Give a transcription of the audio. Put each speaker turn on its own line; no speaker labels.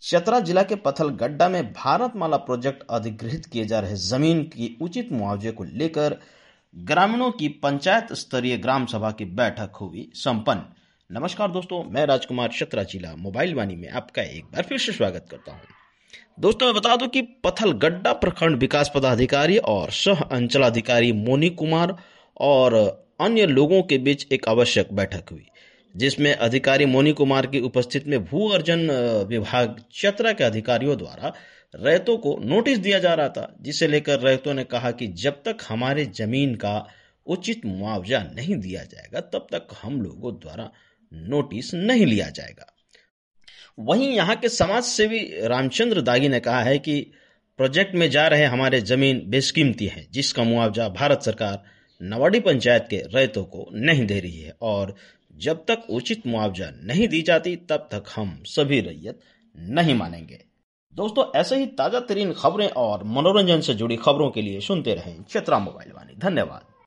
चतरा जिला के पथलगड्डा में भारतमाला प्रोजेक्ट अधिग्रहित किए जा रहे जमीन की उचित मुआवजे को लेकर ग्रामीणों की पंचायत स्तरीय ग्राम सभा की बैठक हुई संपन्न। नमस्कार दोस्तों, मैं राजकुमार चतरा जिला मोबाइल वाणी में आपका एक बार फिर से स्वागत करता हूं। दोस्तों, मैं बता दूं कि पथलगड्डा प्रखंड विकास पदाधिकारी और सह अंचलाधिकारी मोनी कुमार और अन्य लोगों के बीच एक आवश्यक बैठक हुई, जिसमें अधिकारी मोनी कुमार की उपस्थिति में भू अर्जन विभाग चतरा के अधिकारियों द्वारा रैयतों को नोटिस दिया जा रहा था, जिसे लेकर रैयतों ने कहा कि जब तक हमारे जमीन का उचित मुआवजा नहीं दिया जाएगा तब तक हम लोगों द्वारा नोटिस नहीं लिया जाएगा। वहीं यहाँ के समाज सेवी रामचंद्र दागी ने कहा है कि प्रोजेक्ट में जा रहे हमारे जमीन बेशकीमती है, जिसका मुआवजा भारत सरकार नवाडी पंचायत के रैयतों को नहीं दे रही है और जब तक उचित मुआवजा नहीं दी जाती तब तक हम सभी रैयत नहीं मानेंगे। दोस्तों, ऐसे ही ताजा तरीन खबरें और मनोरंजन से जुड़ी खबरों के लिए सुनते रहें चतरा मोबाइल वाणी। धन्यवाद।